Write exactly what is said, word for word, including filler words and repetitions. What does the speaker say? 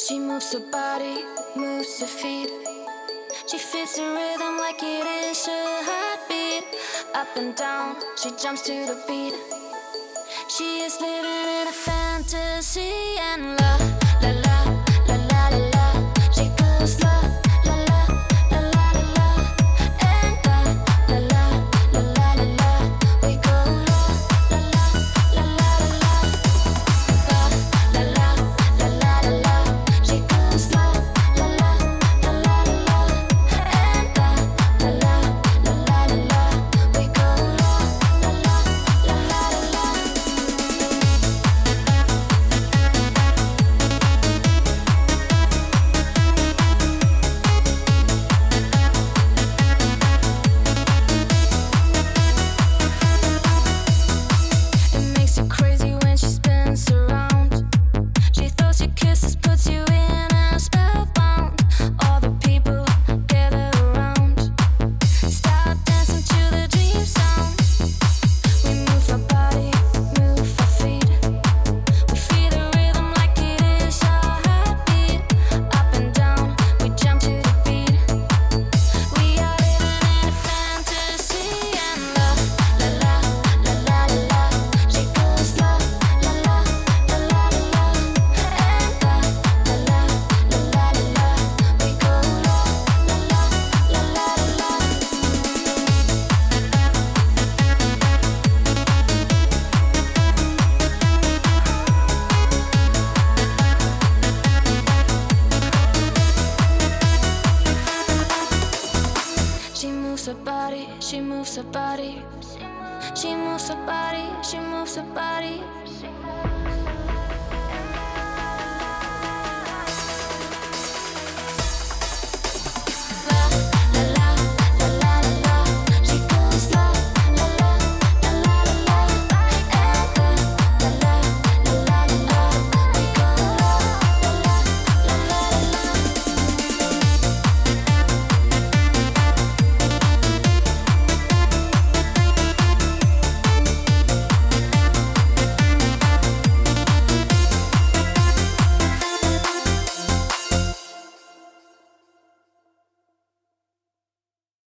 She moves her body, moves her feet. She feels the rhythm like it is her heartbeat. Up and down, she jumps to the beat. She is living in a fantasy and la la la la la la la. She goes la la la la la la la and la la la la la la la. We go la la la la la la la la la la la la la. She goes la la la la la la la and la la la la la la la. We go la la la la la la la. It makes you crazy when she spins around. She throws you kisses, puts you in a spellbound. All the people gather around. Start dancing to the dream sound. We move our body, move our feet. We feel the rhythm like it is our heartbeat. Up and down, we jump to the beat. We are living in a fantasy and la la la la la la la. She goes la la la la la la la and la la la la la la la. We go la la la la la la la. She moves her body, she moves her body. She moves her body, she moves her body.